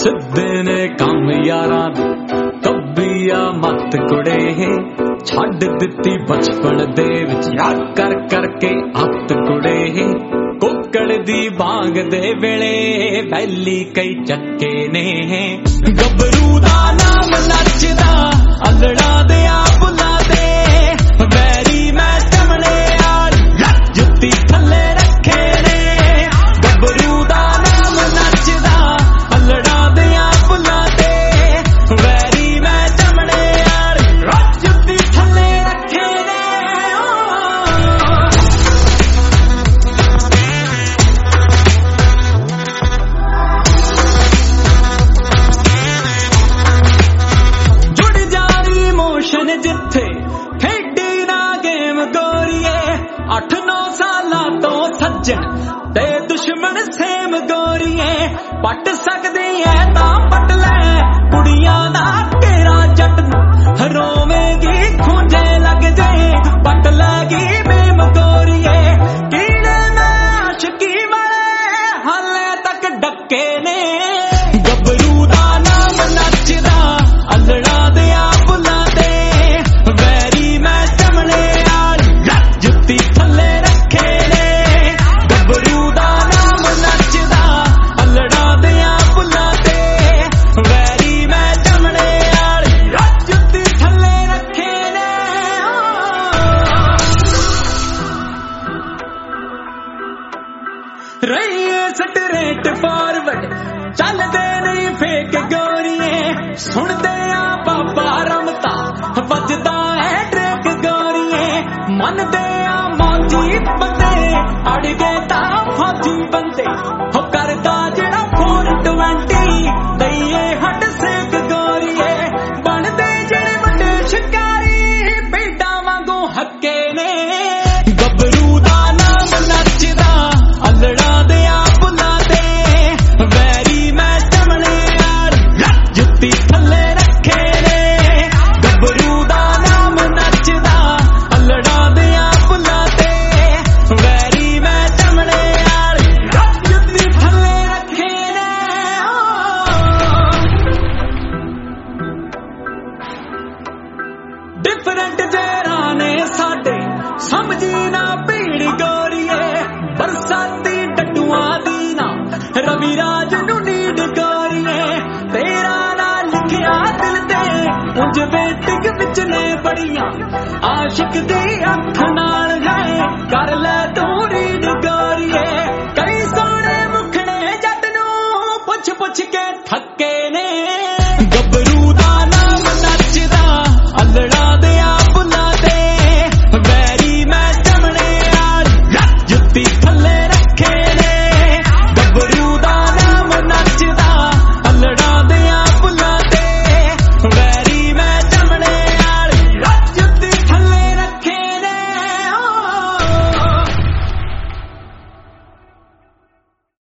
सिद्धे ने काम यारा कब्बिया मत कुड़े छड्ड दित्ती बचपन दे विच याद कर करके अत कुड़े कुक्कड़ दी बांग दे वेले वैली कई चक्के ने गबरू दा नाम नचदा अगड़ा दे बुला दे वैरी मैं चमड़े यार जुत्ती थल्ले रखे ने गबरू दा नाम नचदा अगड़ा दे बुला दे वैरी मैं चमड़े यार जुत्ती थल्ले रखे ने जुड़ जारी मोशन जिथे खेडी ना गेम गोरीए 8-9 साला तो सज्जन ते दुश्मन सेम गोरीए पट सकदी है तां पट ले कुड़ियां दा तेरा जट रोवेगी खूंजे लग जाए पट लगी बेम गोरीए कीड़े में आशिकी वाले हाले तक डके ने गबरू दा नाम नचदा अल्लड़ा दे बुला दे वैरी मैं चमड़े यार जुत्ती थल्ले रखे ने गबरू दा नाम नचदा अल्लड़ा दे बुला दे वैरी मैं चमड़े यार जुत्ती थल्ले रखे ने रहिए स्ट्रेट फॉरवर्ड चलदे नहीं फेक गोरीए सुनदे आ बाबा रमता बजदा है ट्रैक गोरीए मनदे आ मौजी बंदे अड़ गए तां फौजी बंदे हो करदा जेड़ा 420 दईए हट सेक गोरीए बनदे जेड़े वड्डे शिकारी बेटा वांगू हक्के ने गबरू दा नाम नचदा अल्लड़ा दे बुला दे वैरी मैं चमड़े यार जुत्ती थल्ले रखे ने गबरू दा नाम नचदा अल्लड़ा दे बुला दे वैरी मैं चमड़े यार जुत्ती थल्ले रखे ने डिफरेंट जेरा ने साडे समझी ना भीड़ गोरीए बरसाती डड्डुआं दी ना रवि राज नू नीड गोरीए तेरा ना लिखिया दिल ते उंज वेटिंग विच ने बड़ियां आशिक दी अख नाल है कर ले तू रीड गोरीए कई सोहणे मुखड़े जट नू पुछ पुछ के थके ने